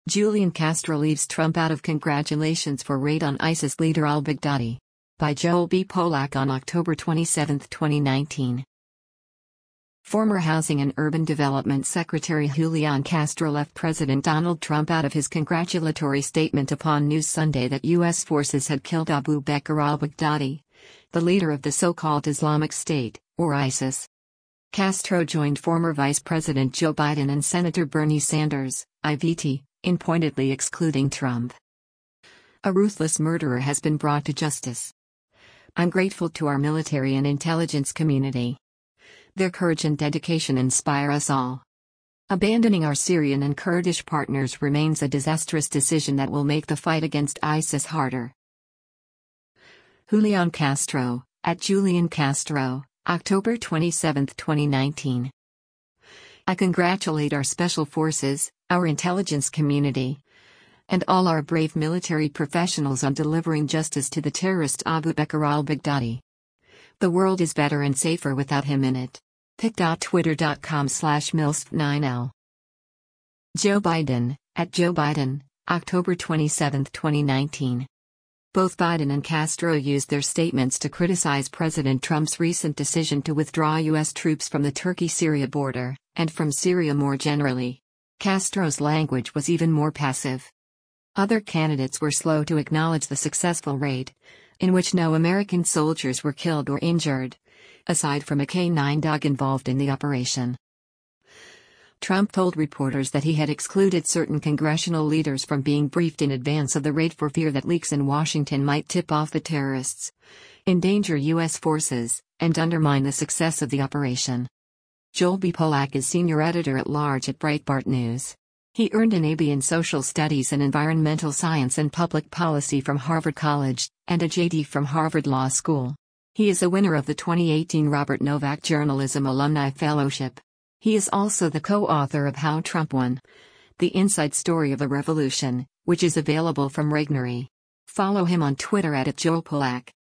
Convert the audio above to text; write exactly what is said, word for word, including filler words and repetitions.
Julian Castro leaves Trump out of congratulations for raid on ISIS leader al-Baghdadi. By Joel B. Polak on October twenty-seventh, twenty nineteen. Former Housing and Urban Development Secretary Julian Castro left President Donald Trump out of his congratulatory statement upon news Sunday that U S forces had killed Abu Bakr al-Baghdadi, the leader of the so-called Islamic State, or ISIS. Castro joined former Vice President Joe Biden and Senator Bernie Sanders, I V T, in pointedly excluding Trump. A ruthless murderer has been brought to justice. I'm grateful to our military and intelligence community. Their courage and dedication inspire us all. Abandoning our Syrian and Kurdish partners remains a disastrous decision that will make the fight against ISIS harder. Julian Castro, at Julian Castro, October twenty-seventh, twenty nineteen. I congratulate our special forces, our intelligence community, and all our brave military professionals on delivering justice to the terrorist Abu Bakr al-Baghdadi. The world is better and safer without him in it. pic dot twitter dot com slash milsp nine L. Joe Biden, at Joe Biden, October twenty-seventh, twenty nineteen. Both Biden and Castro used their statements to criticize President Trump's recent decision to withdraw U S troops from the Turkey-Syria border, and from Syria more generally. Castro's language was even more passive. Other candidates were slow to acknowledge the successful raid, in which no American soldiers were killed or injured, aside from a K nine dog involved in the operation. Trump told reporters that he had excluded certain congressional leaders from being briefed in advance of the raid for fear that leaks in Washington might tip off the terrorists, endanger U S forces, and undermine the success of the operation. Joel B. Polak is senior editor-at-large at Breitbart News. He earned an A B in Social Studies and Environmental Science and Public Policy from Harvard College, and a J D from Harvard Law School. He is a winner of the twenty eighteen Robert Novak Journalism Alumni Fellowship. He is also the co-author of How Trump Won: The Inside Story of a Revolution, which is available from Regnery. Follow him on Twitter at Joel Polak.